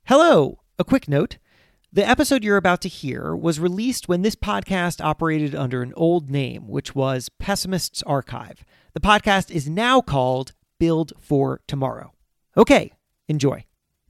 Hello! A quick note. The episode you're about to hear was released when this podcast operated under an old name, which was Pessimist's Archive. The podcast is now called Build for Tomorrow. Okay, enjoy.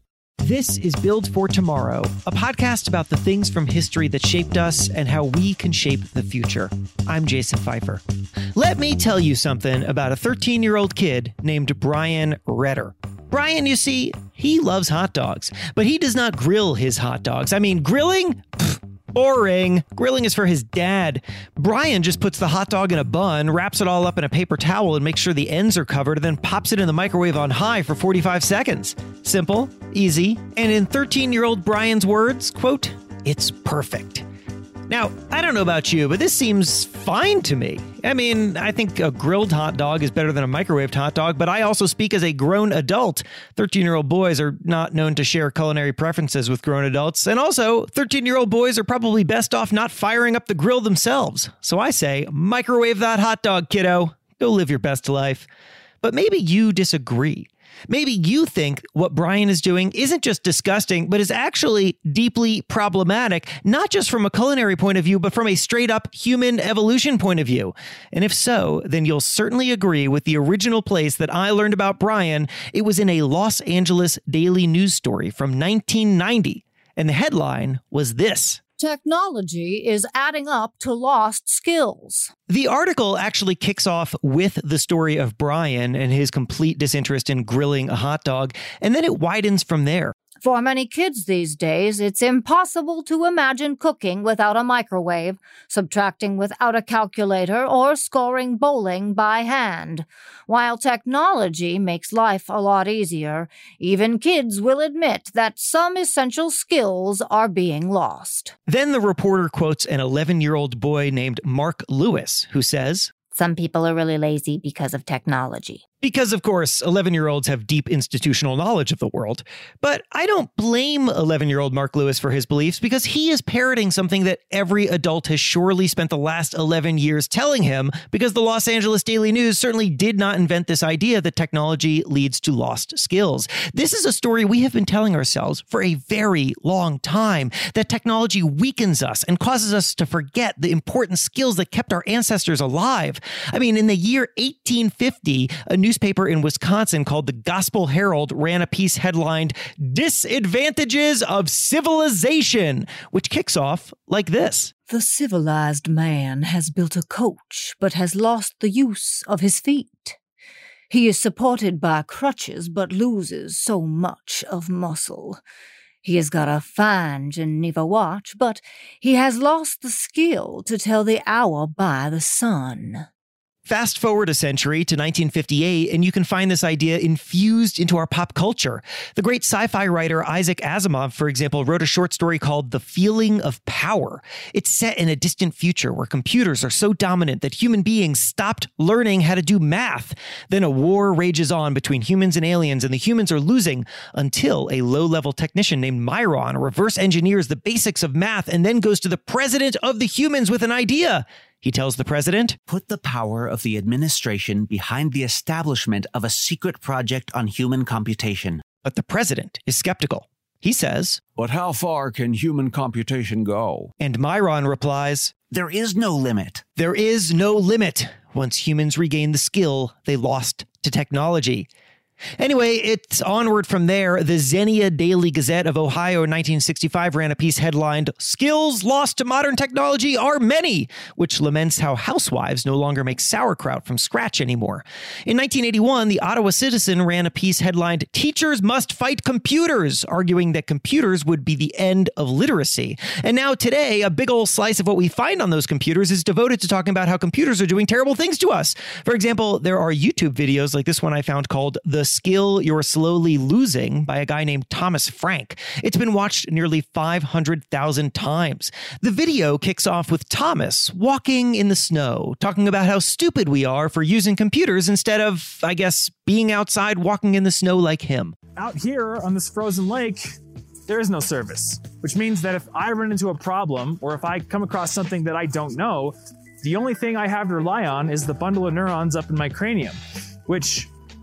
This is Build for Tomorrow, a podcast about the things from history that shaped us and how we can shape the future. I'm Jason Pfeiffer. Let me tell you something about a 13-year-old kid named Brian Redder. Brian, you see, he loves hot dogs, but he does not grill his hot dogs. I mean, grilling? Pfft, boring. Grilling is for his dad. Brian just puts the hot dog in a bun, wraps it all up in a paper towel and makes sure the ends are covered, and then pops it in the microwave on high for 45 seconds. Simple, easy, and in 13-year-old Brian's words, quote, "It's perfect." Now, I don't know about you, but this seems fine to me. I mean, I think a grilled hot dog is better than a microwaved hot dog, but I also speak as a grown adult. 13-year-old boys are not known to share culinary preferences with grown adults, and also 13-year-old boys are probably best off not firing up the grill themselves. So I say, microwave that hot dog, kiddo. Go live your best life. But maybe you disagree. Maybe you think what Brian is doing isn't just disgusting, but is actually deeply problematic, not just from a culinary point of view, but from a straight up human evolution point of view. And if so, then you'll certainly agree with the original place that I learned about Brian. It was in a Los Angeles Daily News story from 1990. And the headline was this: "Technology is adding up to lost skills." The article actually kicks off with the story of Brian and his complete disinterest in grilling a hot dog, and then it widens from there. For many kids these days, it's impossible to imagine cooking without a microwave, subtracting without a calculator, or scoring bowling by hand. While technology makes life a lot easier, even kids will admit that some essential skills are being lost. Then the reporter quotes an 11-year-old boy named Mark Lewis, who says, "Some people are really lazy because of technology." Because, of course, 11-year-olds have deep institutional knowledge of the world. But I don't blame 11-year-old Mark Lewis for his beliefs, because he is parroting something that every adult has surely spent the last 11 years telling him, because the Los Angeles Daily News certainly did not invent this idea that technology leads to lost skills. This is a story we have been telling ourselves for a very long time, that technology weakens us and causes us to forget the important skills that kept our ancestors alive. I mean, in the year 1850, a newspaper in Wisconsin called the Gospel Herald ran a piece headlined "Disadvantages of Civilization," which kicks off like this: "The civilized man has built a coach, but has lost the use of his feet. He is supported by crutches, but loses so much of muscle. He has got a fine Geneva watch, but he has lost the skill to tell the hour by the sun." Fast forward a century to 1958, and you can find this idea infused into our pop culture. The great sci-fi writer Isaac Asimov, for example, wrote a short story called The Feeling of Power. It's set in a distant future where computers are so dominant that human beings stopped learning how to do math. Then a war rages on between humans and aliens, and the humans are losing until a low-level technician named Myron reverse engineers the basics of math and then goes to the president of the humans with an idea. He tells the president, "Put the power of the administration behind the establishment of a secret project on human computation." But the president is skeptical. He says, "But how far can human computation go?" And Myron replies, "There is no limit." There is no limit. Once humans regain the skill they lost to technology. Anyway, it's onward from there. The Xenia Daily Gazette of Ohio in 1965 ran a piece headlined, "Skills lost to modern technology are many," which laments how housewives no longer make sauerkraut from scratch anymore. In 1981, the Ottawa Citizen ran a piece headlined, "Teachers must fight computers," arguing that computers would be the end of literacy. And now today, a big old slice of what we find on those computers is devoted to talking about how computers are doing terrible things to us. For example, there are YouTube videos like this one I found called "The Skill You're Slowly Losing" by a guy named Thomas Frank. It's been watched nearly 500,000 times. The video kicks off with Thomas walking in the snow, talking about how stupid we are for using computers instead of, I guess, being outside walking in the snow like him. Out here on this frozen lake, there is no service, which means that if I run into a problem or if I come across something that I don't know, the only thing I have to rely on is the bundle of neurons up in my cranium, which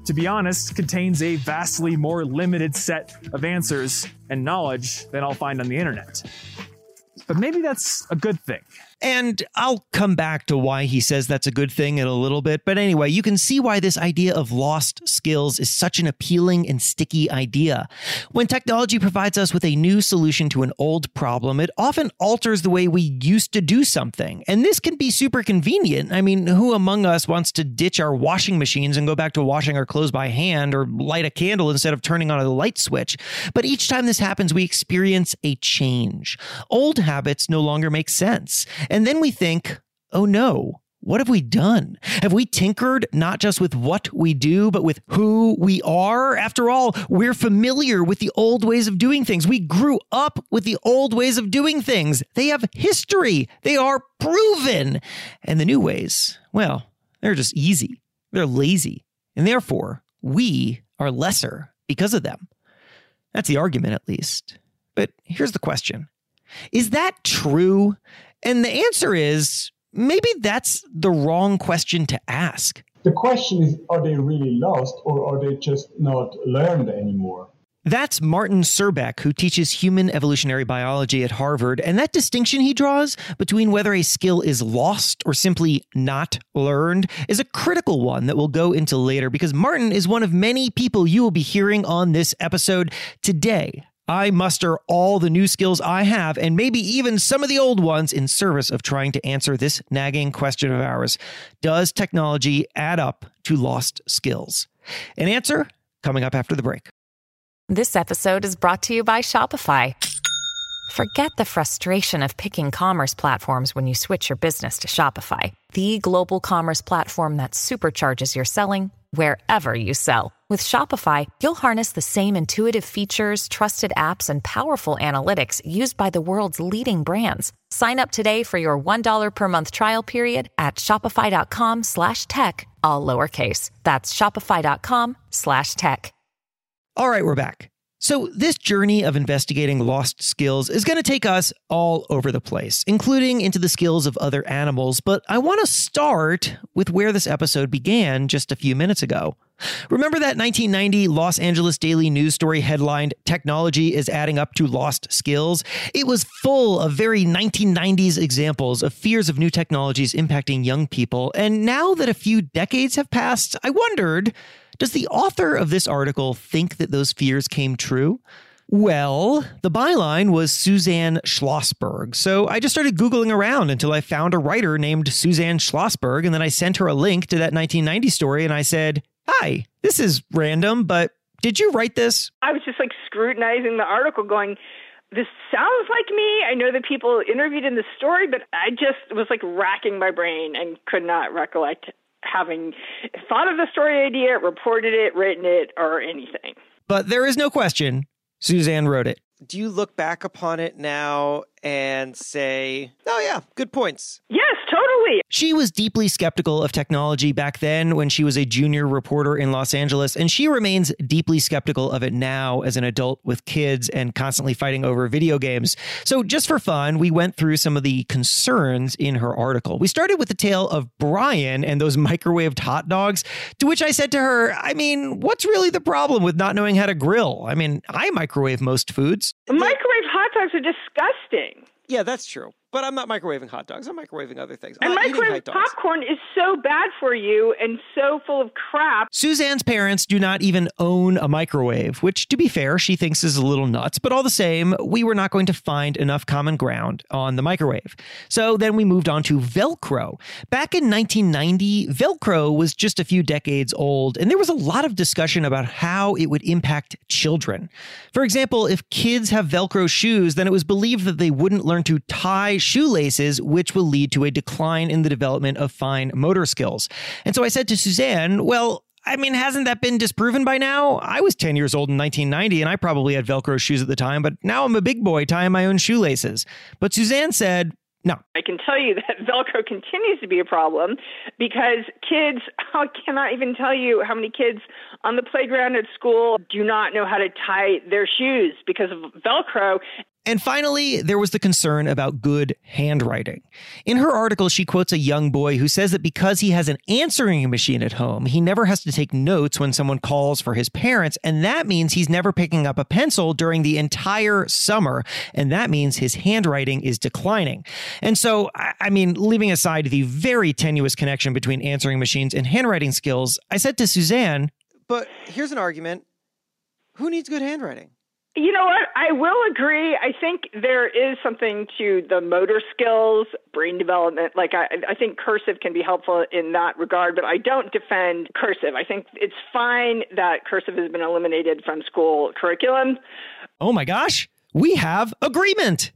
to be honest, contains a vastly more limited set of answers and knowledge than I'll find on the internet. But maybe that's a good thing. And I'll come back to why he says that's a good thing in a little bit. But anyway, you can see why this idea of lost skills is such an appealing and sticky idea. When technology provides us with a new solution to an old problem, it often alters the way we used to do something. And this can be super convenient. I mean, who among us wants to ditch our washing machines and go back to washing our clothes by hand or light a candle instead of turning on a light switch? But each time this happens, we experience a change. Old habits no longer make sense. And then we think, oh no, what have we done? Have we tinkered not just with what we do, but with who we are? After all, we're familiar with the old ways of doing things. We grew up with the old ways of doing things. They have history. They are proven. And the new ways, well, they're just easy. They're lazy. And therefore, we are lesser because of them. That's the argument, at least. But here's the question. Is that true? And the answer is, maybe that's the wrong question to ask. The question is, are they really lost or are they just not learned anymore? That's Martin Surbeck, who teaches human evolutionary biology at Harvard. And that distinction he draws between whether a skill is lost or simply not learned is a critical one that we'll go into later, because Martin is one of many people you will be hearing on this episode today. I muster all the new skills I have, and maybe even some of the old ones, in service of trying to answer this nagging question of ours. Does technology add up to lost skills? An answer coming up after the break. This episode is brought to you by Shopify. Forget the frustration of picking commerce platforms when you switch your business to Shopify, the global commerce platform that supercharges your selling wherever you sell. With Shopify, you'll harness the same intuitive features, trusted apps, and powerful analytics used by the world's leading brands. Sign up today for your $1 per month trial period at shopify.com/tech, all lowercase. That's shopify.com/tech. All right, we're back. So this journey of investigating lost skills is going to take us all over the place, including into the skills of other animals. But I want to start with where this episode began just a few minutes ago. Remember that 1990 Los Angeles Daily News story headlined, "Technology is adding up to lost skills"? It was full of very 1990s examples of fears of new technologies impacting young people. And now that a few decades have passed, I wondered, does the author of this article think that those fears came true? Well, the byline was Suzanne Schlossberg. So I just started Googling around until I found a writer named Suzanne Schlossberg. And then I sent her a link to that 1990 story and I said, "Hi, this is random, but did you write this?" I was just scrutinizing the article going, this sounds like me. I know the people interviewed in the story, but I just was racking my brain and could not recollect having thought of the story idea, reported it, written it, or anything. But there is no question, Suzanne wrote it. Do you look back upon it now and say, oh yeah, good points? Yes, totally. She was deeply skeptical of technology back then when she was a junior reporter in Los Angeles, and she remains deeply skeptical of it now as an adult with kids and constantly fighting over video games. So just for fun, we went through some of the concerns in her article. We started with the tale of Brian and those microwaved hot dogs, to which I said to her, I mean, what's really the problem with not knowing how to grill? I mean, I microwave most foods. Microwave hot dogs are disgusting. Yeah, that's true. But I'm not microwaving hot dogs. I'm microwaving other things. And microwave popcorn is so bad for you and so full of crap. Suzanne's parents do not even own a microwave, which, to be fair, she thinks is a little nuts. But all the same, we were not going to find enough common ground on the microwave. So then we moved on to Velcro. Back in 1990, Velcro was just a few decades old, and there was a lot of discussion about how it would impact children. For example, if kids have Velcro shoes, then it was believed that they wouldn't learn to tie shoelaces, which will lead to a decline in the development of fine motor skills. And so I said to Suzanne, well, I mean, hasn't that been disproven by now? I was 10 years old in 1990 and I probably had Velcro shoes at the time, but now I'm a big boy tying my own shoelaces. But Suzanne said, no. I can tell you that Velcro continues to be a problem because kids, I cannot even tell you how many kids on the playground at school do not know how to tie their shoes because of Velcro. And finally, there was the concern about good handwriting. In her article, she quotes a young boy who says that because he has an answering machine at home, he never has to take notes when someone calls for his parents, and that means he's never picking up a pencil during the entire summer, and that means his handwriting is declining. And so, I mean, leaving aside the very tenuous connection between answering machines and handwriting skills, I said to Suzanne, but here's an argument. Who needs good handwriting? You know what? I will agree. I think there is something to the motor skills, brain development. Like, I think cursive can be helpful in that regard, but I don't defend cursive. I think it's fine that cursive has been eliminated from school curriculum. Oh my gosh, we have agreement.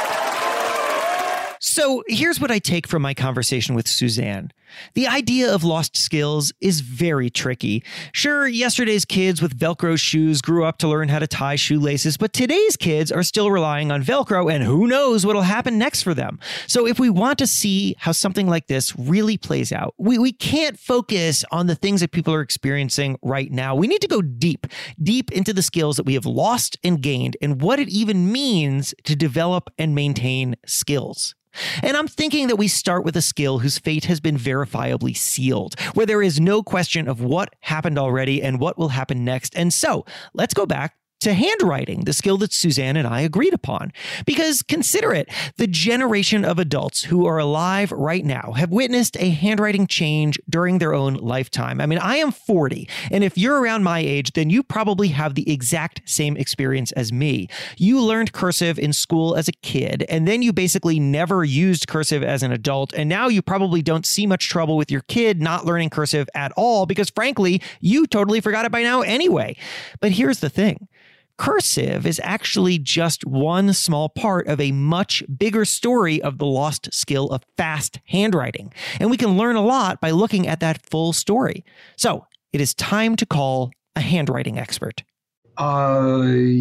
So here's what I take from my conversation with Suzanne. The idea of lost skills is very tricky. Sure, yesterday's kids with Velcro shoes grew up to learn how to tie shoelaces, but today's kids are still relying on Velcro, and who knows what'll happen next for them. So if we want to see how something like this really plays out, we can't focus on the things that people are experiencing right now. We need to go deep into the skills that we have lost and gained, and what it even means to develop and maintain skills. And I'm thinking that we start with a skill whose fate has been verifiably sealed, where there is no question of what happened already and what will happen next. And so let's go back to handwriting, the skill that Suzanne and I agreed upon. Because consider it, the generation of adults who are alive right now have witnessed a handwriting change during their own lifetime. I mean, I am 40, and if you're around my age, then you probably have the exact same experience as me. You learned cursive in school as a kid, and then you basically never used cursive as an adult, and now you probably don't see much trouble with your kid not learning cursive at all, because frankly, you totally forgot it by now anyway. But here's the thing. Cursive is actually just one small part of a much bigger story of the lost skill of fast handwriting. And we can learn a lot by looking at that full story. So it is time to call a handwriting expert. What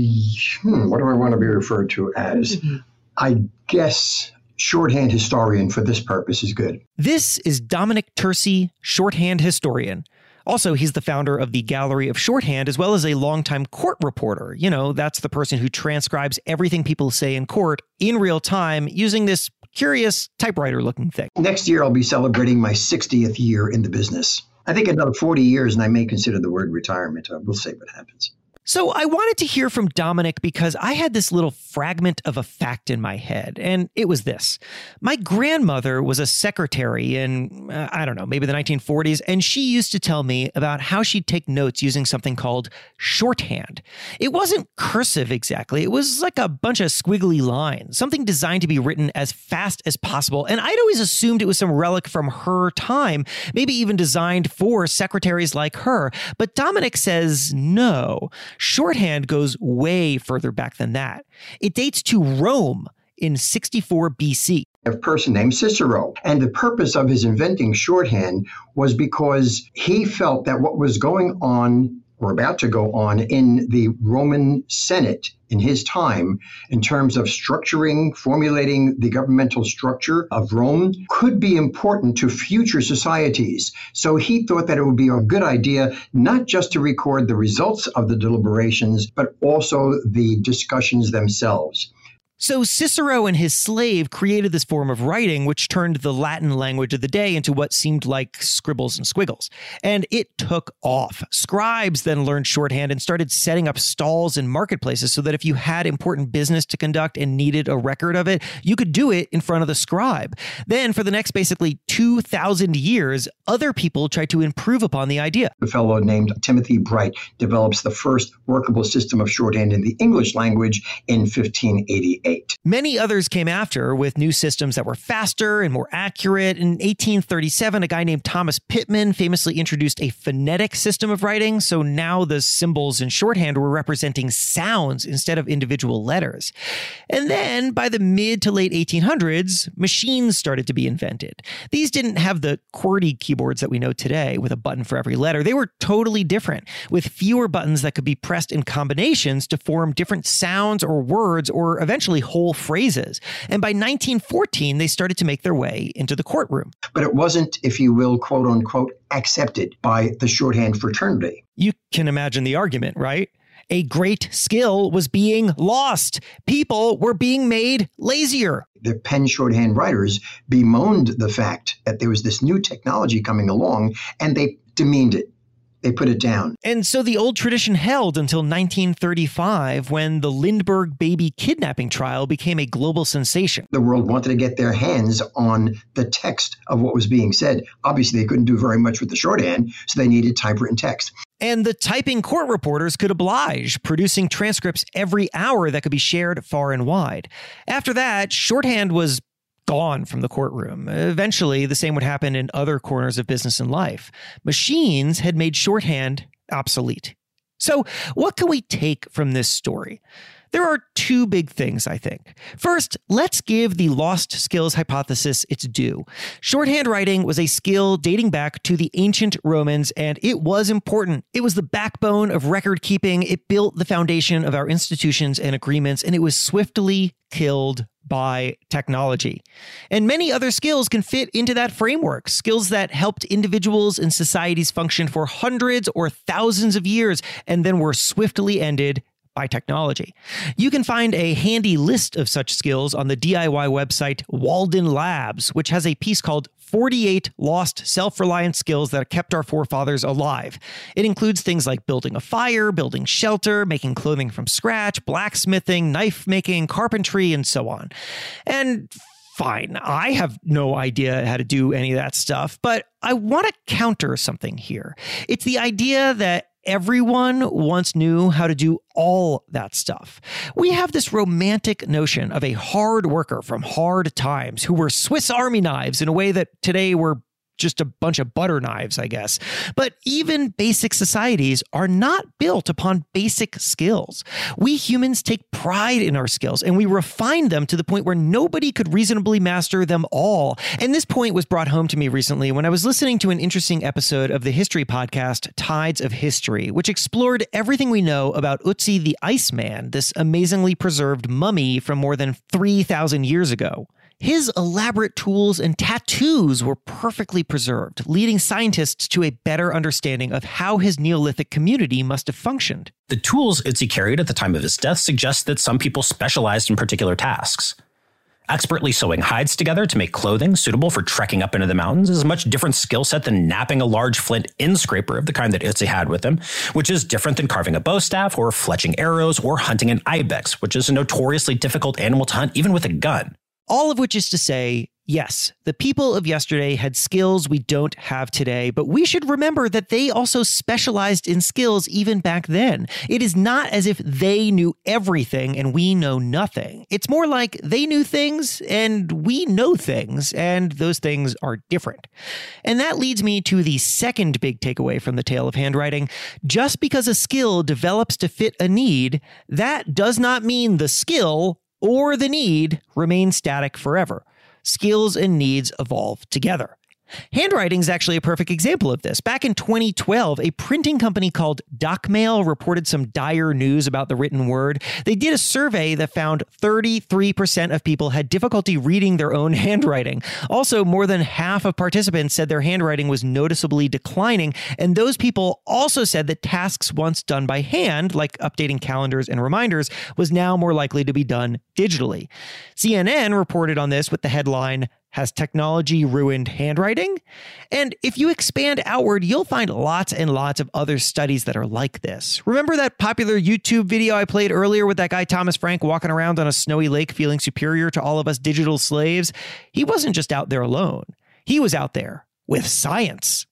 do I want to be referred to as? I guess shorthand historian for this purpose is good. This is Dominic Tursi, shorthand historian. Also, he's the founder of the Gallery of Shorthand, as well as a longtime court reporter. You know, that's the person who transcribes everything people say in court in real time using this curious typewriter-looking thing. Next year, I'll be celebrating my 60th year in the business. I think another 40 years, and I may consider the word retirement. We'll see what happens. So I wanted to hear from Dominic because I had this little fragment of a fact in my head, and it was this. My grandmother was a secretary in, maybe the 1940s, and she used to tell me about how she'd take notes using something called shorthand. It wasn't cursive exactly. It was like a bunch of squiggly lines, something designed to be written as fast as possible, and I'd always assumed it was some relic from her time, maybe even designed for secretaries like her. But Dominic says no. Shorthand goes way further back than that. It dates to Rome in 64 BC. A person named Cicero. And the purpose of his inventing shorthand was because he felt that what was going on or about to go on in the Roman Senate in his time, in terms of structuring, formulating the governmental structure of Rome, could be important to future societies. So he thought that it would be a good idea not just to record the results of the deliberations, but also the discussions themselves. So Cicero and his slave created this form of writing, which turned the Latin language of the day into what seemed like scribbles and squiggles. And it took off. Scribes then learned shorthand and started setting up stalls in marketplaces so that if you had important business to conduct and needed a record of it, you could do it in front of the scribe. Then for the next basically 2,000 years, other people tried to improve upon the idea. A fellow named Timothy Bright develops the first workable system of shorthand in the English language in 1588. Many others came after with new systems that were faster and more accurate. In 1837, a guy named Thomas Pittman famously introduced a phonetic system of writing. So now the symbols in shorthand were representing sounds instead of individual letters. And then by the mid to late 1800s, machines started to be invented. These didn't have the QWERTY keyboards that we know today with a button for every letter. They were totally different, with fewer buttons that could be pressed in combinations to form different sounds or words or eventually whole phrases. And by 1914, they started to make their way into the courtroom. But it wasn't, if you will, quote unquote, accepted by the shorthand fraternity. You can imagine the argument, right? A great skill was being lost. People were being made lazier. The pen shorthand writers bemoaned the fact that there was this new technology coming along, and they demeaned it. They put it down. And so the old tradition held until 1935, when the Lindbergh baby kidnapping trial became a global sensation. The world wanted to get their hands on the text of what was being said. Obviously, they couldn't do very much with the shorthand, so they needed typewritten text. And the typing court reporters could oblige, producing transcripts every hour that could be shared far and wide. After that, shorthand was gone from the courtroom. Eventually, the same would happen in other corners of business and life. Machines had made shorthand obsolete. So what can we take from this story? There are two big things, I think. First, let's give the lost skills hypothesis its due. Shorthand writing was a skill dating back to the ancient Romans, and it was important. It was the backbone of record keeping. It built the foundation of our institutions and agreements, and it was swiftly killed by technology. And many other skills can fit into that framework, skills that helped individuals and societies function for hundreds or thousands of years and then were swiftly ended by technology. You can find a handy list of such skills on the DIY website Walden Labs, which has a piece called 48 Lost Self-Reliant Skills That Kept Our Forefathers Alive. It includes things like building a fire, building shelter, making clothing from scratch, blacksmithing, knife making, carpentry, and so on. And fine, I have no idea how to do any of that stuff, but I want to counter something here. It's the idea that everyone once knew how to do all that stuff. We have this romantic notion of a hard worker from hard times who were Swiss Army knives in a way that today we're just a bunch of butter knives, I guess. But even basic societies are not built upon basic skills. We humans take pride in our skills, and we refine them to the point where nobody could reasonably master them all. And this point was brought home to me recently when I was listening to an interesting episode of the history podcast, Tides of History, which explored everything we know about Ötzi the Iceman, this amazingly preserved mummy from more than 3,000 years ago. His elaborate tools and tattoos were perfectly preserved, leading scientists to a better understanding of how his Neolithic community must have functioned. The tools Ötzi carried at the time of his death suggest that some people specialized in particular tasks. Expertly sewing hides together to make clothing suitable for trekking up into the mountains is a much different skill set than knapping a large flint in-scraper of the kind that Ötzi had with him, which is different than carving a bow staff or fletching arrows or hunting an ibex, which is a notoriously difficult animal to hunt even with a gun. All of which is to say, yes, the people of yesterday had skills we don't have today, but we should remember that they also specialized in skills even back then. It is not as if they knew everything and we know nothing. It's more like they knew things and we know things, and those things are different. And that leads me to the second big takeaway from the tale of handwriting. Just because a skill develops to fit a need, that does not mean the skill or the need remain static forever. Skills and needs evolve together. Handwriting is actually a perfect example of this. Back in 2012, a printing company called DocMail reported some dire news about the written word. They did a survey that found 33% of people had difficulty reading their own handwriting. Also, more than half of participants said their handwriting was noticeably declining, and those people also said that tasks once done by hand, like updating calendars and reminders, was now more likely to be done digitally. CNN reported on this with the headline, "Has technology ruined handwriting?" And if you expand outward, you'll find lots and lots of other studies that are like this. Remember that popular YouTube video I played earlier with that guy Thomas Frank walking around on a snowy lake feeling superior to all of us digital slaves? He wasn't just out there alone. He was out there with science.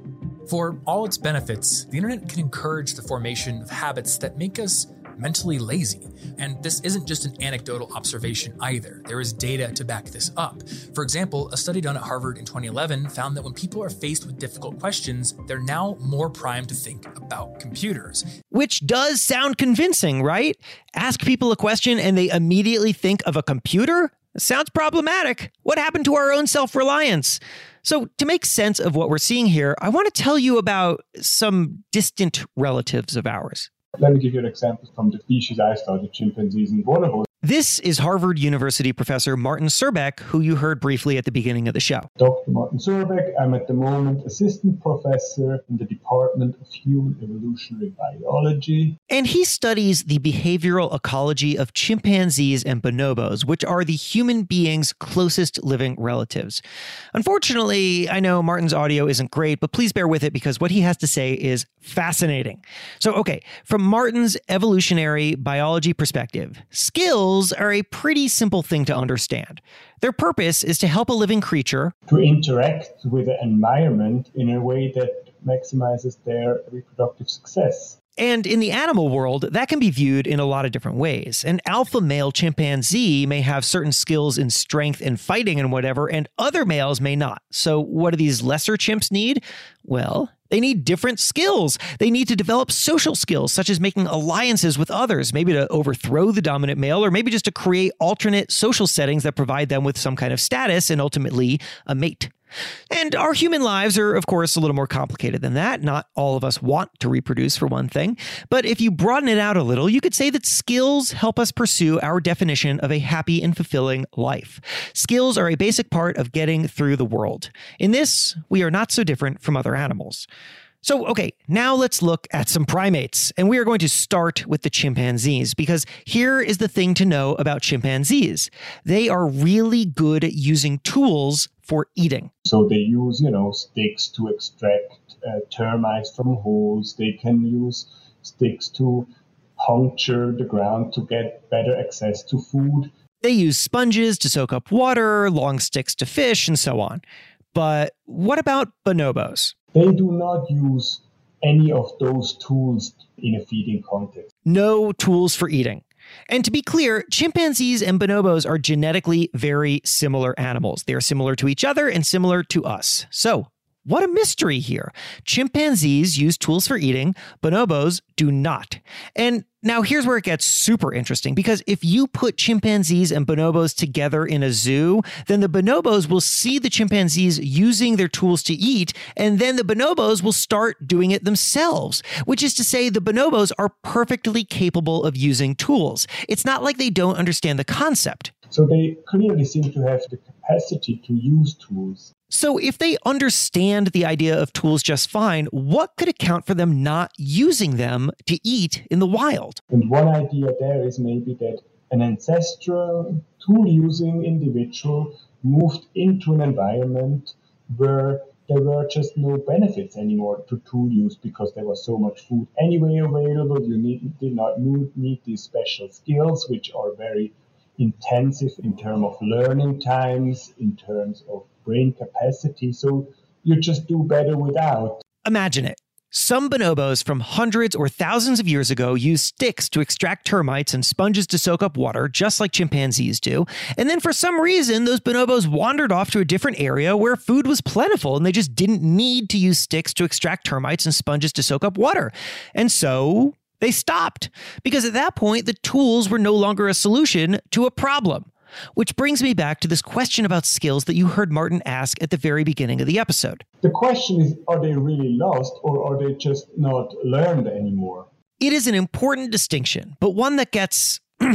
For all its benefits, the internet can encourage the formation of habits that make us mentally lazy. And this isn't just an anecdotal observation either. There is data to back this up. For example, a study done at Harvard in 2011 found that when people are faced with difficult questions, they're now more primed to think about computers. Which does sound convincing, right? Ask people a question and they immediately think of a computer? Sounds problematic. What happened to our own self-reliance? So to make sense of what we're seeing here, I want to tell you about some distant relatives of ours. Let me give you an example from the species I studied, chimpanzees and bonobos. This is Harvard University professor Martin Surbeck, who you heard briefly at the beginning of the show. Dr. Martin Surbeck. I'm at the moment assistant professor in the Department of Human Evolutionary Biology. And he studies the behavioral ecology of chimpanzees and bonobos, which are the human beings' closest living relatives. Unfortunately, I know Martin's audio isn't great, but please bear with it because what he has to say is fascinating. So, okay, from Martin's evolutionary biology perspective, skills are a pretty simple thing to understand. Their purpose is to help a living creature to interact with the environment in a way that maximizes their reproductive success. And in the animal world, that can be viewed in a lot of different ways. An alpha male chimpanzee may have certain skills in strength and fighting and whatever, and other males may not. So what do these lesser chimps need? Well, they need different skills. They need to develop social skills, such as making alliances with others, maybe to overthrow the dominant male, or maybe just to create alternate social settings that provide them with some kind of status and ultimately a mate. And our human lives are, of course, a little more complicated than that. Not all of us want to reproduce, for one thing. But if you broaden it out a little, you could say that skills help us pursue our definition of a happy and fulfilling life. Skills are a basic part of getting through the world. In this, we are not so different from other animals. So, okay, now let's look at some primates. And we are going to start with the chimpanzees, because here is the thing to know about chimpanzees. They are really good at using tools for eating. So they use, sticks to extract termites from holes. They can use sticks to puncture the ground to get better access to food. They use sponges to soak up water, long sticks to fish, and so on. But what about bonobos? They do not use any of those tools in a feeding context. No tools for eating. And to be clear, chimpanzees and bonobos are genetically very similar animals. They are similar to each other and similar to us. So, what a mystery here. Chimpanzees use tools for eating, bonobos do not. And now here's where it gets super interesting, because if you put chimpanzees and bonobos together in a zoo, then the bonobos will see the chimpanzees using their tools to eat, and then the bonobos will start doing it themselves, which is to say the bonobos are perfectly capable of using tools. It's not like they don't understand the concept. So they clearly seem to have the capacity to use tools. So if they understand the idea of tools just fine, what could account for them not using them to eat in the wild? And one idea there is maybe that an ancestral tool-using individual moved into an environment where there were just no benefits anymore to tool use because there was so much food anyway available. You did not need these special skills, which are very intensive in terms of learning times, in terms of brain capacity. So you just do better without. Imagine it. Some bonobos from hundreds or thousands of years ago used sticks to extract termites and sponges to soak up water, just like chimpanzees do. And then for some reason, those bonobos wandered off to a different area where food was plentiful and they just didn't need to use sticks to extract termites and sponges to soak up water. And so they stopped, because at that point, the tools were no longer a solution to a problem. Which brings me back to this question about skills that you heard Martin ask at the very beginning of the episode. The question is, are they really lost or are they just not learned anymore? It is an important distinction, but one that gets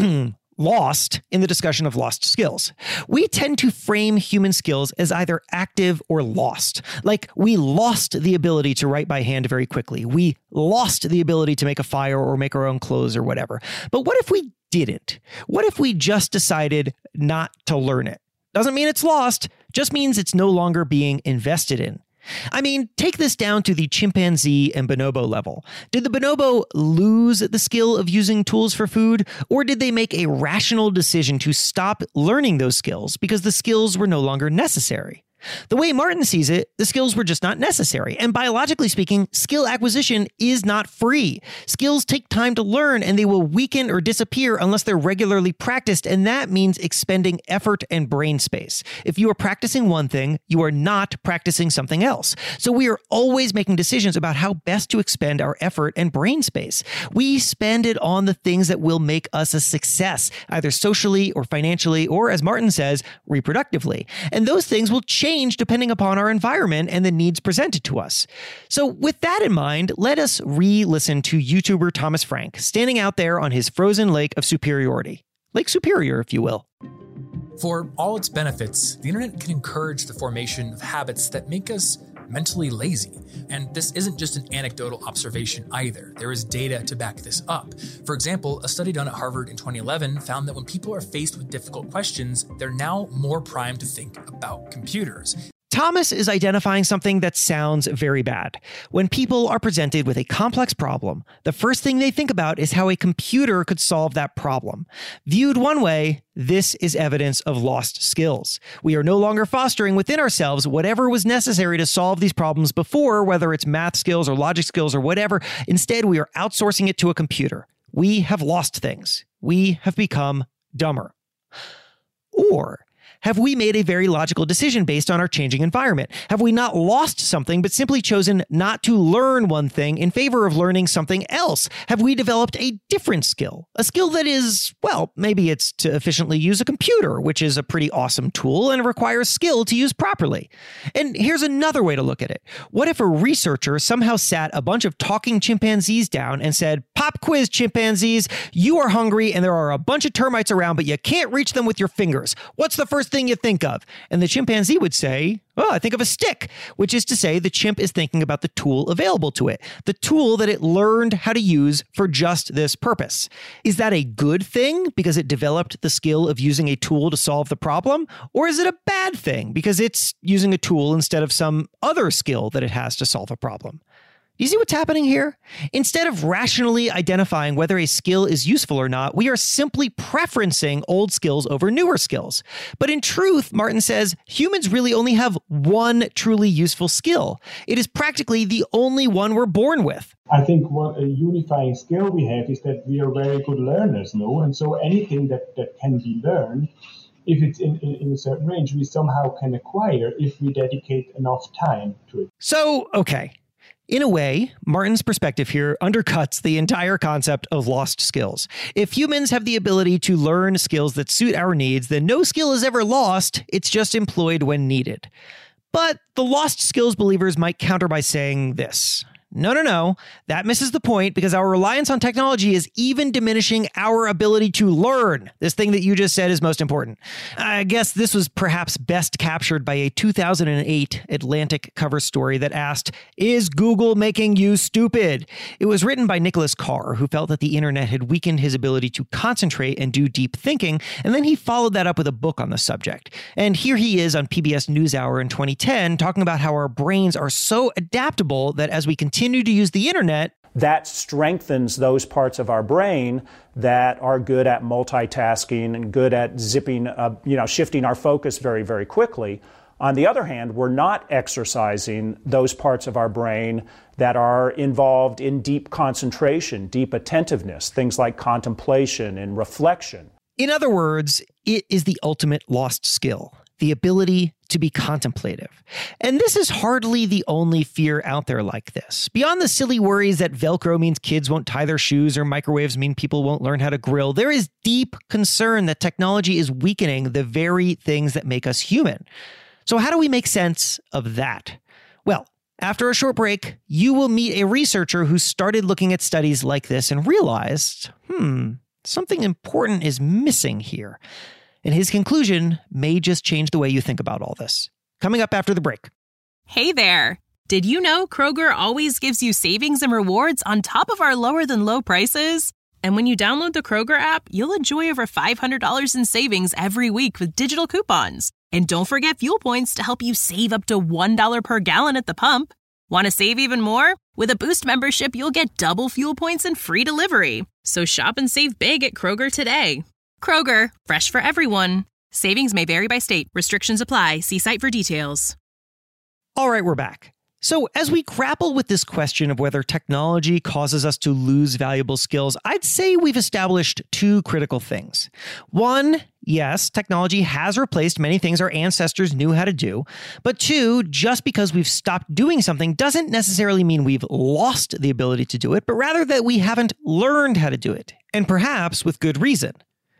lost in the discussion of lost skills. We tend to frame human skills as either active or lost. Like, we lost the ability to write by hand very quickly. We lost the ability to make a fire or make our own clothes or whatever. But what if we didn't? What if we just decided not to learn it? Doesn't mean it's lost, just means it's no longer being invested in. I mean, take this down to the chimpanzee and bonobo level. Did the bonobo lose the skill of using tools for food, or did they make a rational decision to stop learning those skills because the skills were no longer necessary? The way Martin sees it, the skills were just not necessary. And biologically speaking, skill acquisition is not free. Skills take time to learn, and they will weaken or disappear unless they're regularly practiced, and that means expending effort and brain space. If you are practicing one thing, you are not practicing something else. So we are always making decisions about how best to expend our effort and brain space. We spend it on the things that will make us a success, either socially or financially, or as Martin says, reproductively. And those things will change depending upon our environment and the needs presented to us. So with that in mind, let us re-listen to YouTuber Thomas Frank standing out there on his frozen lake of superiority. like superior, if you will. For all its benefits, the internet can encourage the formation of habits that make us mentally lazy. And this isn't just an anecdotal observation either. There is data to back this up. For example, a study done at Harvard in 2011 found that when people are faced with difficult questions, they're now more primed to think about computers. Thomas is identifying something that sounds very bad. When people are presented with a complex problem, the first thing they think about is how a computer could solve that problem. Viewed one way, this is evidence of lost skills. We are no longer fostering within ourselves whatever was necessary to solve these problems before, whether it's math skills or logic skills or whatever. Instead, we are outsourcing it to a computer. We have lost things. We have become dumber. Or have we made a very logical decision based on our changing environment? Have we not lost something, but simply chosen not to learn one thing in favor of learning something else? Have we developed a different skill? A skill that is, well, maybe it's to efficiently use a computer, which is a pretty awesome tool and requires skill to use properly. And here's another way to look at it. What if a researcher somehow sat a bunch of talking chimpanzees down and said, "Pop quiz, chimpanzees, you are hungry and there are a bunch of termites around, but you can't reach them with your fingers. What's the first thing you think of?" And the chimpanzee would say, "Oh, I think of a stick," which is to say the chimp is thinking about the tool available to it, the tool that it learned how to use for just this purpose. Is that a good thing because it developed the skill of using a tool to solve the problem? Or is it a bad thing because it's using a tool instead of some other skill that it has to solve a problem? You see what's happening here? Instead of rationally identifying whether a skill is useful or not, we are simply preferencing old skills over newer skills. But in truth, Martin says, humans really only have one truly useful skill. It is practically the only one we're born with. I think what a unifying skill we have is that we are very good learners, no? And so anything that can be learned, if it's in a certain range, we somehow can acquire if we dedicate enough time to it. So, okay. In a way, Martin's perspective here undercuts the entire concept of lost skills. If humans have the ability to learn skills that suit our needs, then no skill is ever lost, it's just employed when needed. But the lost skills believers might counter by saying this. No. That misses the point because our reliance on technology is even diminishing our ability to learn. This thing that you just said is most important. I guess this was perhaps best captured by a 2008 Atlantic cover story that asked, "Is Google making you stupid?" It was written by Nicholas Carr, who felt that the internet had weakened his ability to concentrate and do deep thinking, and then he followed that up with a book on the subject. And here he is on PBS NewsHour in 2010 talking about how our brains are so adaptable that as we continue to use the internet, that strengthens those parts of our brain that are good at multitasking and good at shifting our focus very, very quickly. On the other hand, we're not exercising those parts of our brain that are involved in deep concentration, deep attentiveness, things like contemplation and reflection. In other words, it is the ultimate lost skill, the ability to be contemplative. And this is hardly the only fear out there like this. Beyond the silly worries that Velcro means kids won't tie their shoes or microwaves mean people won't learn how to grill, there is deep concern that technology is weakening the very things that make us human. So how do we make sense of that? Well, after a short break, you will meet a researcher who started looking at studies like this and realized, something important is missing here. And his conclusion may just change the way you think about all this. Coming up after the break. Hey there. Did you know Kroger always gives you savings and rewards on top of our lower than low prices? And when you download the Kroger app, you'll enjoy over $500 in savings every week with digital coupons. And don't forget fuel points to help you save up to $1 per gallon at the pump. Want to save even more? With a Boost membership, you'll get double fuel points and free delivery. So shop and save big at Kroger today. Kroger, fresh for everyone. Savings may vary by state. Restrictions apply. See site for details. All right, we're back. So as we grapple with this question of whether technology causes us to lose valuable skills, I'd say we've established two critical things. One, yes, technology has replaced many things our ancestors knew how to do. But two, just because we've stopped doing something doesn't necessarily mean we've lost the ability to do it, but rather that we haven't learned how to do it. And perhaps with good reason.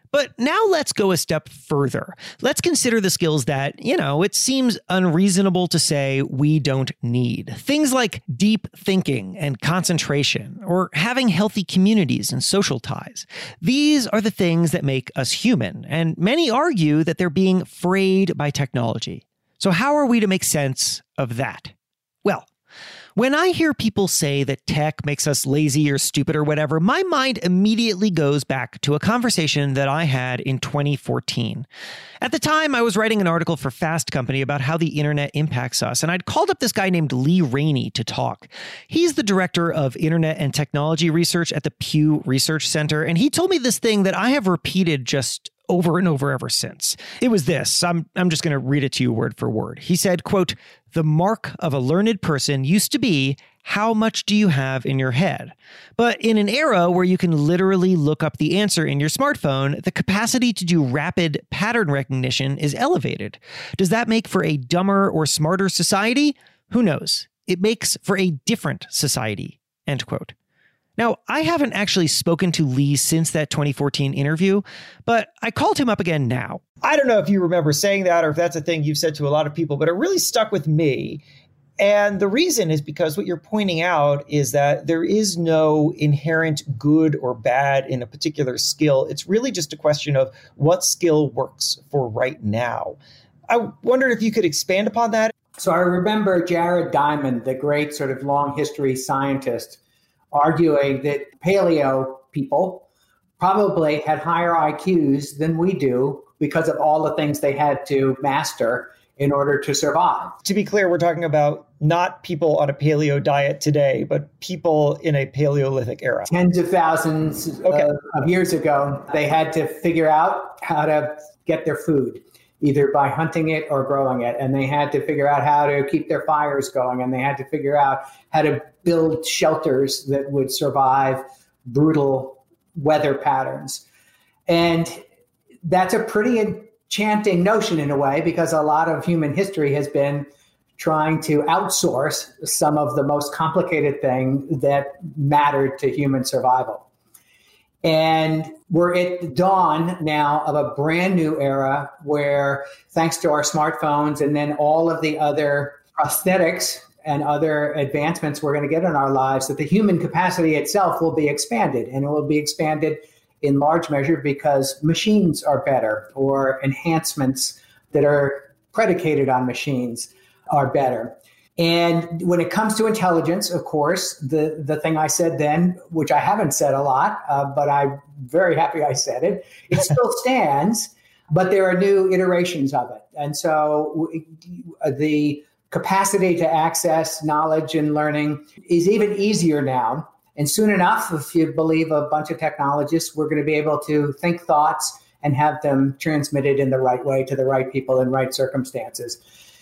But now let's go a step further. Let's consider the skills that, it seems unreasonable to say we don't need. Things like deep thinking and concentration, or having healthy communities and social ties. These are the things that make us human, and many argue that they're being frayed by technology. So how are we to make sense of that? Well, when I hear people say that tech makes us lazy or stupid or whatever, my mind immediately goes back to a conversation that I had in 2014. At the time, I was writing an article for Fast Company about how the internet impacts us, and I'd called up this guy named Lee Rainey to talk. He's the director of internet and technology research at the Pew Research Center, and he told me this thing that I have repeated just over and over ever since. It was this. I'm just going to read it to you word for word. He said, quote, "The mark of a learned person used to be how much do you have in your head? But in an era where you can literally look up the answer in your smartphone, the capacity to do rapid pattern recognition is elevated. Does that make for a dumber or smarter society? Who knows? It makes for a different society." End quote. Now, I haven't actually spoken to Lee since that 2014 interview, but I called him up again now. I don't know if you remember saying that or if that's a thing you've said to a lot of people, but it really stuck with me. And the reason is because what you're pointing out is that there is no inherent good or bad in a particular skill. It's really just a question of what skill works for right now. I wondered if you could expand upon that. So I remember Jared Diamond, the great sort of long history scientist, arguing that paleo people probably had higher IQs than we do because of all the things they had to master in order to survive. To be clear, we're talking about not people on a paleo diet today, but people in a Paleolithic era. Tens of thousands of years ago, they had to figure out how to get their food, either by hunting it or growing it. And they had to figure out how to keep their fires going. And they had to figure out how to build shelters that would survive brutal weather patterns. And that's a pretty enchanting notion in a way, because a lot of human history has been trying to outsource some of the most complicated things that mattered to human survival. And we're at the dawn now of a brand new era where, thanks to our smartphones and then all of the other prosthetics and other advancements we're going to get in our lives, that the human capacity itself will be expanded. And it will be expanded in large measure because machines are better, or enhancements that are predicated on machines are better. And when it comes to intelligence, of course, the thing I said then, which I haven't said a lot, but I'm very happy I said it, it still stands, but there are new iterations of it. And so the capacity to access knowledge and learning is even easier now. And soon enough, if you believe a bunch of technologists, we're going to be able to think thoughts and have them transmitted in the right way to the right people in right circumstances.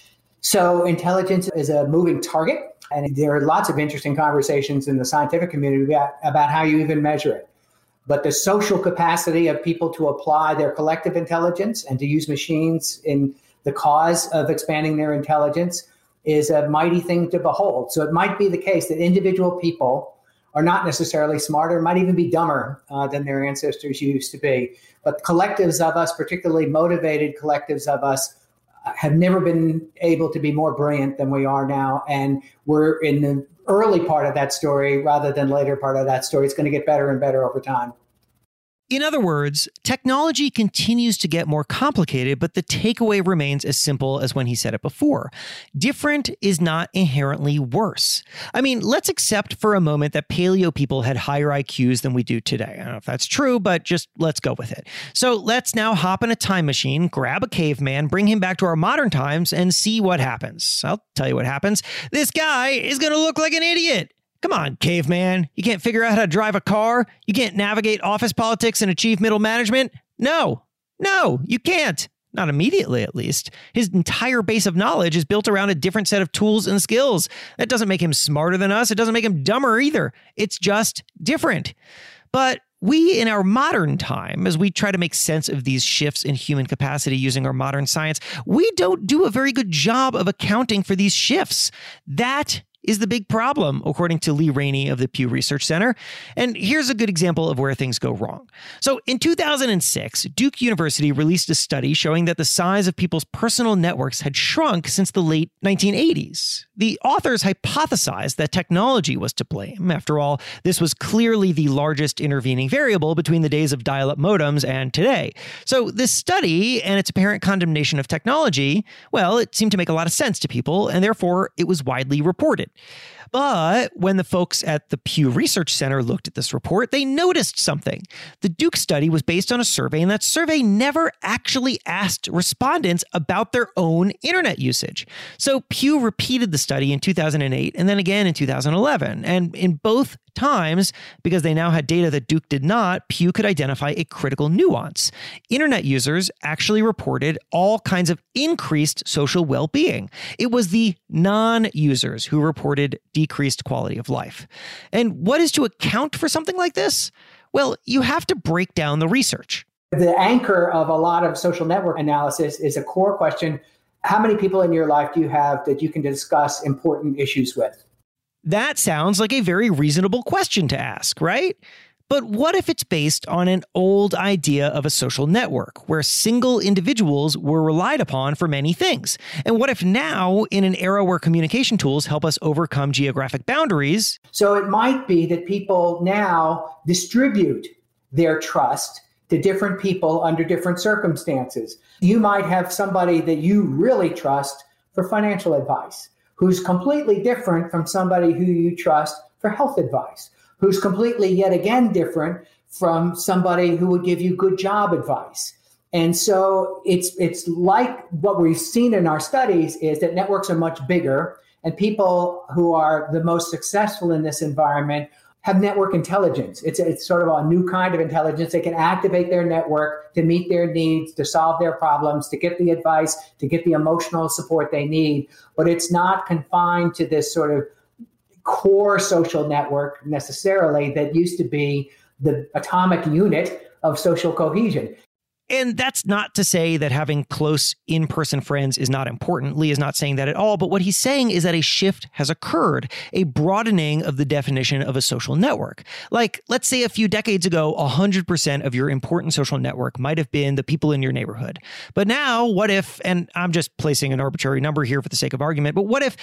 So intelligence is a moving target, and there are lots of interesting conversations in the scientific community about how you even measure it. But the social capacity of people to apply their collective intelligence and to use machines in the cause of expanding their intelligence is a mighty thing to behold. So it might be the case that individual people are not necessarily smarter, might even be dumber than their ancestors used to be. But collectives of us, particularly motivated collectives of us, have never been able to be more brilliant than we are now. And we're in the early part of that story rather than later part of that story. It's going to get better and better over time. In other words, technology continues to get more complicated, but the takeaway remains as simple as when he said it before. Different is not inherently worse. I mean, let's accept for a moment that paleo people had higher IQs than we do today. I don't know if that's true, but just let's go with it. So let's now hop in a time machine, grab a caveman, bring him back to our modern times, and see what happens. I'll tell you what happens. This guy is going to look like an idiot. Come on, caveman. You can't figure out how to drive a car? You can't navigate office politics and achieve middle management? No, you can't. Not immediately, at least. His entire base of knowledge is built around a different set of tools and skills. That doesn't make him smarter than us. It doesn't make him dumber either. It's just different. But we, in our modern time, as we try to make sense of these shifts in human capacity using our modern science, we don't do a very good job of accounting for these shifts. That is the big problem, according to Lee Rainey of the Pew Research Center. And here's a good example of where things go wrong. So in 2006, Duke University released a study showing that the size of people's personal networks had shrunk since the late 1980s. The authors hypothesized that technology was to blame. After all, this was clearly the largest intervening variable between the days of dial-up modems and today. So this study and its apparent condemnation of technology, well, it seemed to make a lot of sense to people, and therefore it was widely reported. But when the folks at the Pew Research Center looked at this report, they noticed something. The Duke study was based on a survey, and that survey never actually asked respondents about their own internet usage. So Pew repeated the study in 2008 and then again in 2011. And in both times, because they now had data that Duke did not, Pew could identify a critical nuance. Internet users actually reported all kinds of increased social well-being. It was the non-users who reported decreased quality of life. And what is to account for something like this? Well, you have to break down the research. The anchor of a lot of social network analysis is a core question. How many people in your life do you have that you can discuss important issues with? That sounds like a very reasonable question to ask, right? But what if it's based on an old idea of a social network where single individuals were relied upon for many things? And what if now, in an era where communication tools help us overcome geographic boundaries? So it might be that people now distribute their trust to different people under different circumstances. You might have somebody that you really trust for financial advice, who's completely different from somebody who you trust for health advice, who's completely yet again different from somebody who would give you good job advice. And so it's like what we've seen in our studies is that networks are much bigger, and people who are the most successful in this environment have network intelligence. It's sort of a new kind of intelligence. They can activate their network to meet their needs, to solve their problems, to get the advice, to get the emotional support they need. But it's not confined to this sort of core social network necessarily that used to be the atomic unit of social cohesion. And that's not to say that having close in-person friends is not important. Lee is not saying that at all. But what he's saying is that a shift has occurred, a broadening of the definition of a social network. Like, let's say a few decades ago, 100% of your important social network might have been the people in your neighborhood. But now, what if, and I'm just placing an arbitrary number here for the sake of argument, but what if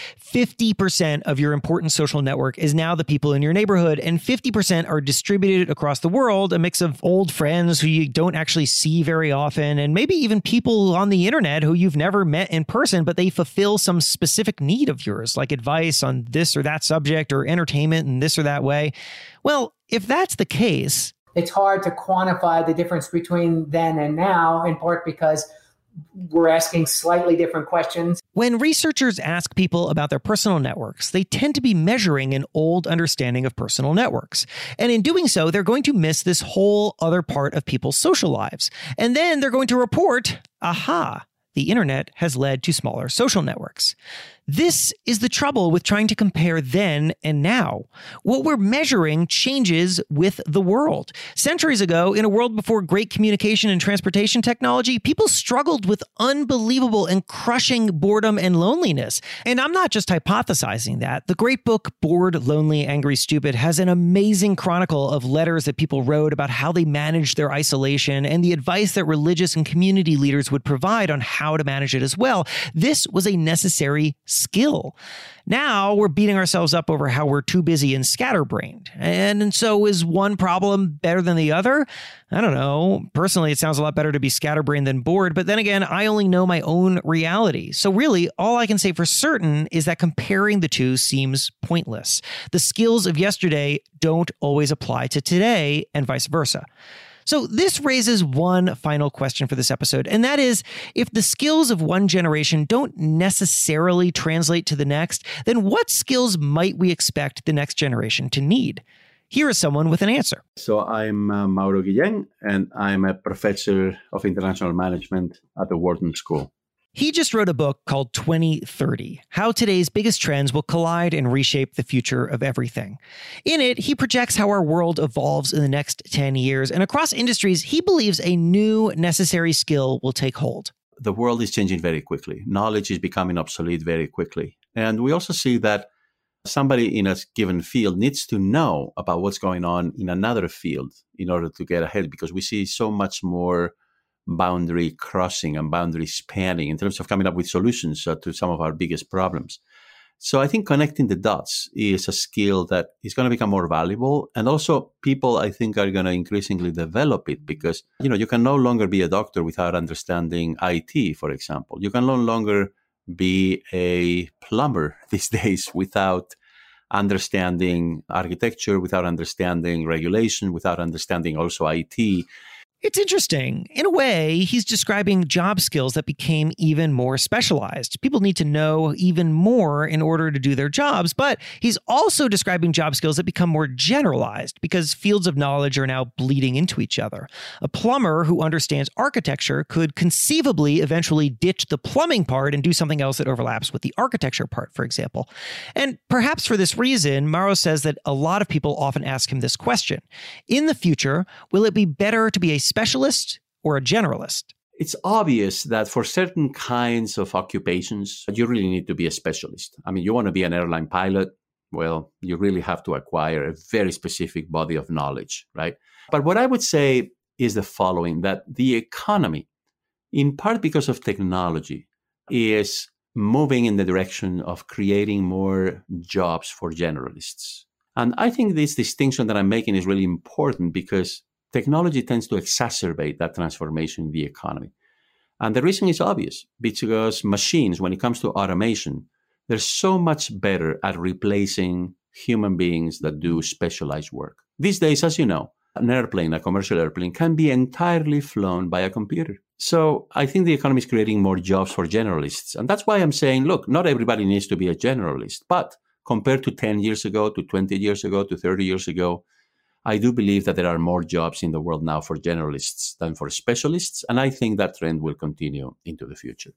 50% of your important social network is now the people in your neighborhood and 50% are distributed across the world, a mix of old friends who you don't actually see very often, and maybe even people on the internet who you've never met in person, but they fulfill some specific need of yours, like advice on this or that subject or entertainment in this or that way. Well, if that's the case, it's hard to quantify the difference between then and now, in part because we're asking slightly different questions. When researchers ask people about their personal networks, they tend to be measuring an old understanding of personal networks. And in doing so, they're going to miss this whole other part of people's social lives. And then they're going to report, aha, the internet has led to smaller social networks. This is the trouble with trying to compare then and now. What we're measuring changes with the world. Centuries ago, in a world before great communication and transportation technology, people struggled with unbelievable and crushing boredom and loneliness. And I'm not just hypothesizing that. The great book, Bored, Lonely, Angry, Stupid, has an amazing chronicle of letters that people wrote about how they managed their isolation and the advice that religious and community leaders would provide on how to manage it as well. This was a necessary skill. Now we're beating ourselves up over how we're too busy and scatterbrained. And so is one problem better than the other? I don't know. Personally, it sounds a lot better to be scatterbrained than bored. But then again, I only know my own reality. So really, all I can say for certain is that comparing the two seems pointless. The skills of yesterday don't always apply to today and vice versa. So this raises one final question for this episode, and that is, if the skills of one generation don't necessarily translate to the next, then what skills might we expect the next generation to need? Here is someone with an answer. So I'm Mauro Guillén, and I'm a professor of international management at the Wharton School. He just wrote a book called 2030, How Today's Biggest Trends Will Collide and Reshape the Future of Everything. In it, he projects how our world evolves in the next 10 years, and across industries, he believes a new necessary skill will take hold. The world is changing very quickly. Knowledge is becoming obsolete very quickly. And we also see that Somebody in a given field needs to know about what's going on in another field in order to get ahead, because we see so much more boundary crossing and boundary spanning in terms of coming up with solutions to some of our biggest problems. So I think connecting the dots is a skill that is going to become more valuable. And also people, I think, are going to increasingly develop it because, you can no longer be a doctor without understanding IT, for example. You can no longer be a plumber these days without understanding architecture, without understanding regulation, without understanding also IT. It's interesting. In a way, he's describing job skills that became even more specialized. People need to know even more in order to do their jobs, but he's also describing job skills that become more generalized because fields of knowledge are now bleeding into each other. A plumber who understands architecture could conceivably eventually ditch the plumbing part and do something else that overlaps with the architecture part, for example. And perhaps for this reason, Mauro says that a lot of people often ask him this question. In the future, will it be better to be a specialist or a generalist? It's obvious that for certain kinds of occupations, you really need to be a specialist. I mean, you want to be an airline pilot? Well, you really have to acquire a very specific body of knowledge, right? But what I would say is the following, that the economy, in part because of technology, is moving in the direction of creating more jobs for generalists. And I think this distinction that I'm making is really important because technology tends to exacerbate that transformation in the economy. And the reason is obvious, because machines, when it comes to automation, they're so much better at replacing human beings that do specialized work. These days, as you know, an airplane, a commercial airplane, can be entirely flown by a computer. So I think the economy is creating more jobs for generalists. And that's why I'm saying, look, not everybody needs to be a generalist, but compared to 10 years ago, to 20 years ago, to 30 years ago, I do believe that there are more jobs in the world now for generalists than for specialists, and I think that trend will continue into the future.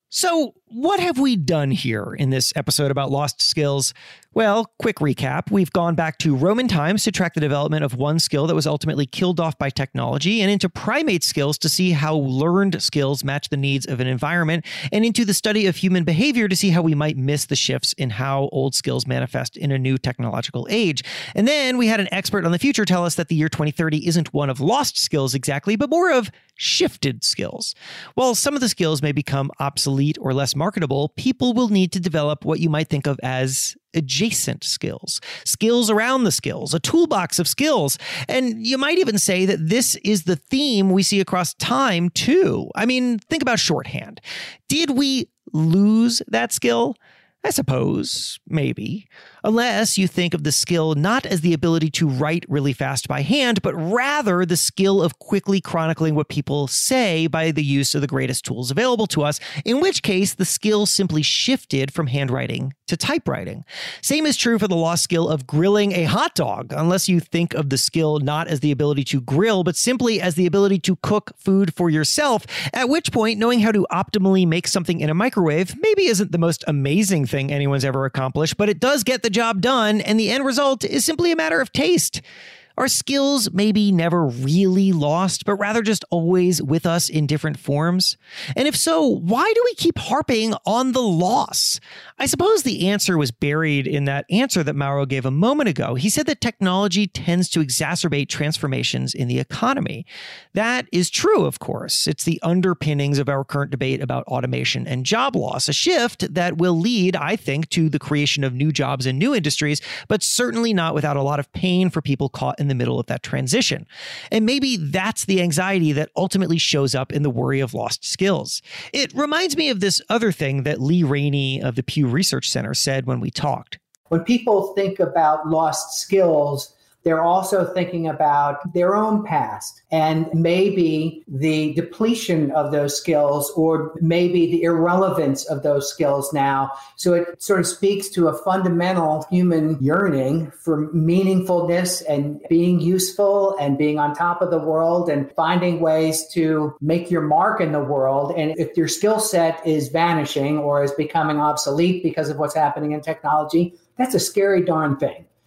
So what have we done here in this episode about lost skills? Well, quick recap. We've gone back to Roman times to track the development of one skill that was ultimately killed off by technology, and into primate skills to see how learned skills match the needs of an environment, and into the study of human behavior to see how we might miss the shifts in how old skills manifest in a new technological age. And then we had an expert on the future tell us that the year 2030 isn't one of lost skills exactly, but more of shifted skills. While some of the skills may become obsolete or less marketable, people will need to develop what you might think of as adjacent skills, skills around the skills, a toolbox of skills. And you might even say that this is the theme we see across time too. I mean, think about shorthand. Did we lose that skill? I suppose, maybe, unless you think of the skill not as the ability to write really fast by hand, but rather the skill of quickly chronicling what people say by the use of the greatest tools available to us, in which case the skill simply shifted from handwriting to typewriting. Same is true for the lost skill of grilling a hot dog, unless you think of the skill not as the ability to grill, but simply as the ability to cook food for yourself, at which point knowing how to optimally make something in a microwave maybe isn't the most amazing thing anyone's ever accomplished, but it does get the job done, and the end result is simply a matter of taste. Are skills maybe never really lost, but rather just always with us in different forms? And if so, why do we keep harping on the loss? I suppose the answer was buried in that answer that Mauro gave a moment ago. He said that technology tends to exacerbate transformations in the economy. That is true, of course. It's the underpinnings of our current debate about automation and job loss, a shift that will lead, I think, to the creation of new jobs in new industries, but certainly not without a lot of pain for people caught in the middle of that transition. And maybe that's the anxiety that ultimately shows up in the worry of lost skills. It reminds me of this other thing that Lee Rainey of the Pew Research Center said when we talked. When people think about lost skills, they're also thinking about their own past and maybe the depletion of those skills or maybe the irrelevance of those skills now. So it sort of speaks to a fundamental human yearning for meaningfulness and being useful and being on top of the world and finding ways to make your mark in the world. And if your skill set is vanishing or is becoming obsolete because of what's happening in technology, that's a scary darn thing.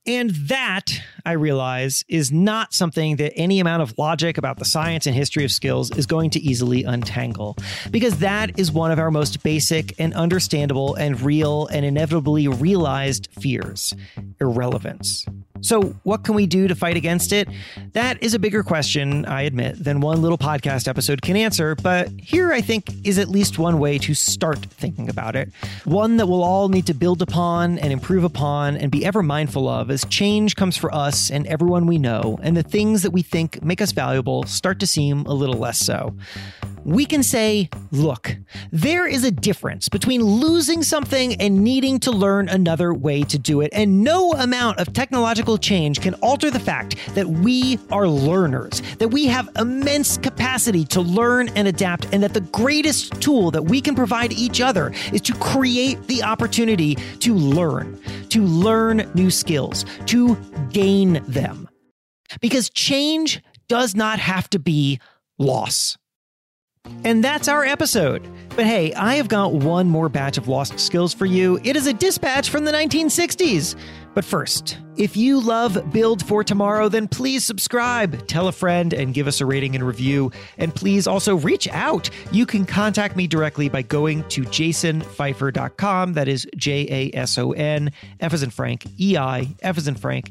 And that, I realize, is not something that any amount of logic about the science and history of skills is going to easily untangle. Because that is one of our most basic and understandable and real and inevitably realized fears: irrelevance. So what can we do to fight against it? That is a bigger question, I admit, than one little podcast episode can answer, but here I think is at least one way to start thinking about it. One that we'll all need to build upon and improve upon and be ever mindful of as change comes for us and everyone we know, and the things that we think make us valuable start to seem a little less so. We can say, look, there is a difference between losing something and needing to learn another way to do it, and no amount of technological change can alter the fact that we are learners, that we have immense capacity to learn and adapt, and that the greatest tool that we can provide each other is to create the opportunity to learn new skills, to gain them. Because change does not have to be loss. And that's our episode. But hey, I have got one more batch of lost skills for you. It is a dispatch from the 1960s. But first, if you love Build for Tomorrow, then please subscribe, tell a friend, and give us a rating and review. And please also reach out. You can contact me directly by going to jasonfeifer.com. That is JASON, F as in Frank, EI, F as in Frank,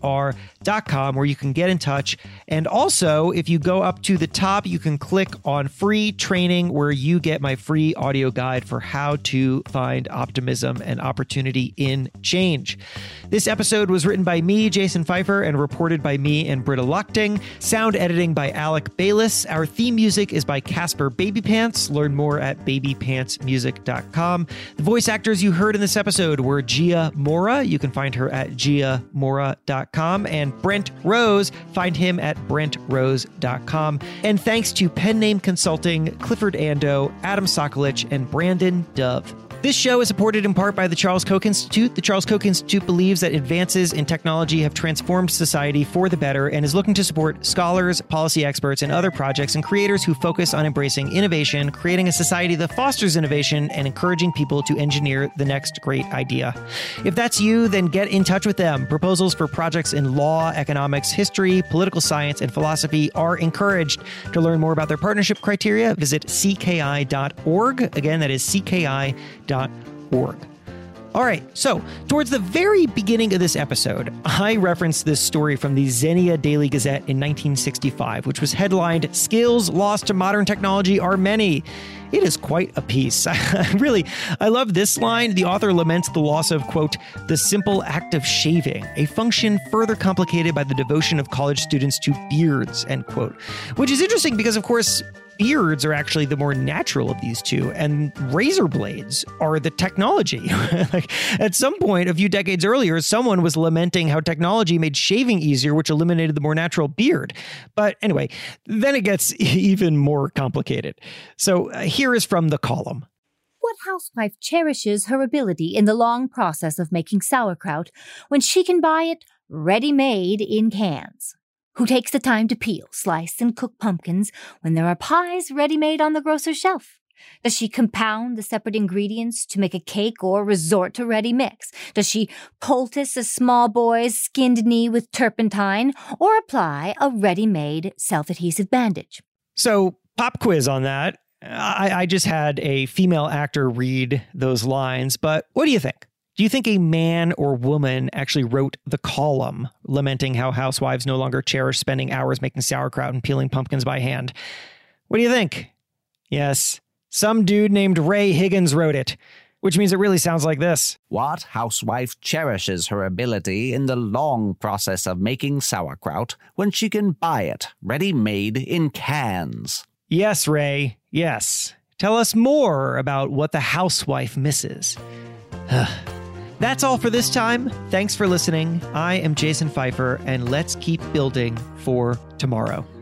ER.com, where you can get in touch. And also, if you go up to the top, you can click on free training, where you get my free audio guide for how to find optimism and opportunity in change. This episode was written by me, Jason Feifer, and reported by me and Britta Luchting. Sound editing by Alec Bayless. Our theme music is by Casper Babypants. Learn more at babypantsmusic.com. The voice actors you heard in this episode were Gia Mora. You can find her at giamora.com. And Brent Rose. Find him at brentrose.com. And thanks to Pen Name Consulting, Clifford Ando, Adam Sokolich, and Brandon Dove. This show is supported in part by the Charles Koch Institute. The Charles Koch Institute believes that advances in technology have transformed society for the better and is looking to support scholars, policy experts, and other projects and creators who focus on embracing innovation, creating a society that fosters innovation, and encouraging people to engineer the next great idea. If that's you, then get in touch with them. Proposals for projects in law, economics, history, political science, and philosophy are encouraged. To learn more about their partnership criteria, visit cki.org. Again, that is cki.org. All right, so towards the very beginning of this episode, I referenced this story from the Xenia Daily Gazette in 1965, which was headlined, "Skills Lost to Modern Technology Are Many." It is quite a piece. I love this line. The author laments the loss of, quote, "the simple act of shaving, a function further complicated by the devotion of college students to beards," end quote. Which is interesting because, of course, beards are actually the more natural of these two, and razor blades are the technology. Like, at some point a few decades earlier, someone was lamenting how technology made shaving easier, which eliminated the more natural beard. But anyway, then it gets even more complicated. So here is from the column. What housewife cherishes her ability in the long process of making sauerkraut when she can buy it ready-made in cans? Who takes the time to peel, slice, and cook pumpkins when there are pies ready-made on the grocer's shelf? Does she compound the separate ingredients to make a cake or resort to ready mix? Does she poultice a small boy's skinned knee with turpentine or apply a ready-made self-adhesive bandage? So, pop quiz on that. I just had a female actor read those lines, but what do you think? Do you think a man or woman actually wrote the column lamenting how housewives no longer cherish spending hours making sauerkraut and peeling pumpkins by hand? What do you think? Yes, some dude named Ray Higgins wrote it, which means it really sounds like this. What housewife cherishes her ability in the long process of making sauerkraut when she can buy it ready-made in cans? Yes, Ray, yes. Tell us more about what the housewife misses. That's all for this time. Thanks for listening. I am Jason Feifer, and let's keep building for tomorrow.